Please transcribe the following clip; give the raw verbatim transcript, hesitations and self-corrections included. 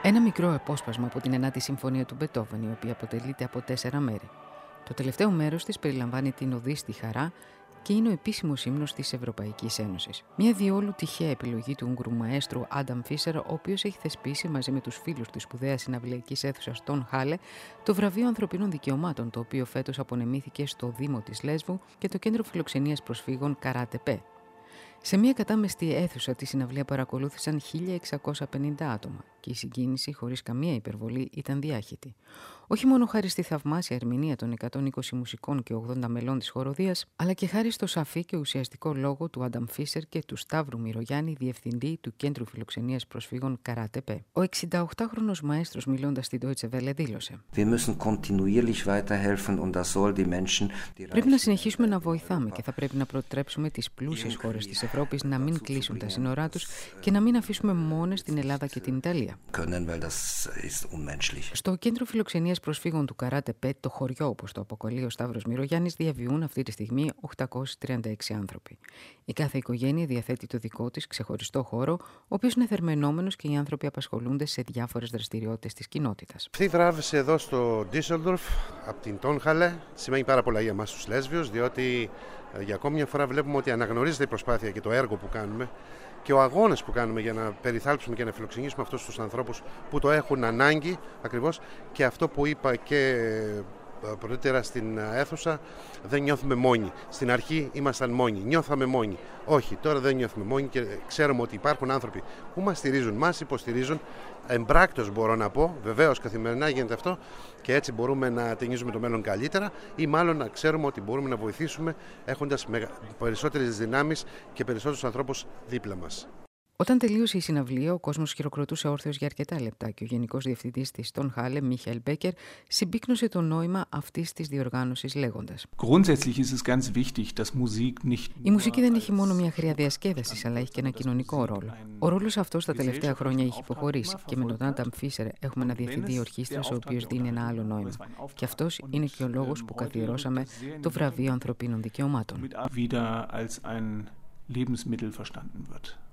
Ένα μικρό απόσπασμα από την ενάτη συμφωνία του Μπετόβεν, η οποία αποτελείται από τέσσερα μέρη. Το τελευταίο μέρος της περιλαμβάνει την οδή στη χαρά και είναι ο επίσημος ύμνος της Ευρωπαϊκής Ένωσης. Μια διόλου τυχαία επιλογή του Ούγγρου μαέστρου Άνταμ Φίσερ, ο οποίος έχει θεσπίσει μαζί με τους φίλους της σπουδαίας συναυλιακής αίθουσας Τον Χάλε το βραβείο Ανθρωπίνων Δικαιωμάτων, το οποίο φέτος απονεμήθηκε στο Δήμο της Λέσβου και το Κέντρο Φιλοξενίας Προσφύγων Καράτεπέ. Σε μια κατάμεστη αίθουσα τη συναυλία παρακολούθησαν χίλια εξακόσια πενήντα άτομα και η συγκίνηση, χωρίς καμία υπερβολή, ήταν διάχυτη. Όχι μόνο χάρη στη θαυμάσια ερμηνεία των εκατόν είκοσι μουσικών και ογδόντα μελών της χοροδίας, αλλά και χάρη στο σαφή και ουσιαστικό λόγο του Άνταμ Φίσερ και του Σταύρου Μυρογιάννη, διευθυντή του Κέντρου Φιλοξενίας Προσφύγων Καράτεπέ. Ο εξηνταοκτάχρονος μαέστρος, μιλώντας στην Deutsche Welle, δήλωσε: Πρέπει να συνεχίσουμε να βοηθάμε και θα πρέπει να προτρέψουμε τις πλούσιες χώρες της Ευρώπης να μην κλείσουν τα σύνορά τους και να μην αφήσουμε μόνες την Ελλάδα και την Ιταλία. Στο Κέντρο Φιλοξενίας Προσφύγων του Καράτεπέ, το χωριό όπως το αποκαλεί ο Σταύρος Μυρογιάννης, διαβιούν αυτή τη στιγμή οκτακόσιοι τριάντα έξι άνθρωποι. Η κάθε οικογένεια διαθέτει το δικό της ξεχωριστό χώρο, ο οποίος είναι θερμαινόμενος και οι άνθρωποι απασχολούνται σε διάφορες δραστηριότητες της κοινότητας. Αυτή η βράβευση εδώ στο Ντίσσελντορφ από την Τον Χάλε σημαίνει πάρα πολλά για εμάς τους Λέσβιους, διότι για ακόμη μια φορά βλέπουμε ότι αναγνωρίζεται η προσπάθεια και το έργο που κάνουμε και ο αγώνας που κάνουμε για να περιθάλψουμε και να φιλοξενήσουμε αυτούς τους ανθρώπους που το έχουν ανάγκη ακριβώς, και αυτό που είπα και πρωτήτερα στην αίθουσα, δεν νιώθουμε μόνοι. Στην αρχή ήμασταν μόνοι, νιώθαμε μόνοι. Όχι, τώρα δεν νιώθουμε μόνοι και ξέρουμε ότι υπάρχουν άνθρωποι που μας στηρίζουν, μας υποστηρίζουν. Εμπράκτος μπορώ να πω, βεβαίως καθημερινά γίνεται αυτό και έτσι μπορούμε να ταινίζουμε το μέλλον καλύτερα ή μάλλον να ξέρουμε ότι μπορούμε να βοηθήσουμε έχοντας περισσότερες δυνάμεις και περισσότερους ανθρώπους δίπλα μας. Όταν τελείωσε η συναυλία, ο κόσμος χειροκροτούσε όρθιος για αρκετά λεπτά και ο Γενικός Διευθυντής της Τον Χάλε, Μίχαελ Μπέκερ, συμπίκνωσε το νόημα αυτής της διοργάνωσης λέγοντας: Η μουσική δεν έχει μόνο μια χρειά διασκέδασης, αλλά έχει και ένα κοινωνικό ρόλο. Ο ρόλος αυτός τα τελευταία χρόνια έχει υποχωρήσει και με τον Άνταμ Φίσερ έχουμε ένα διευθυντή ορχήστρας, ο οποίος δίνει ένα άλλο νόημα. Και αυτός είναι και ο λόγος που καθιερώσαμε το βραβείο Ανθρωπίνων Δικαιωμάτων.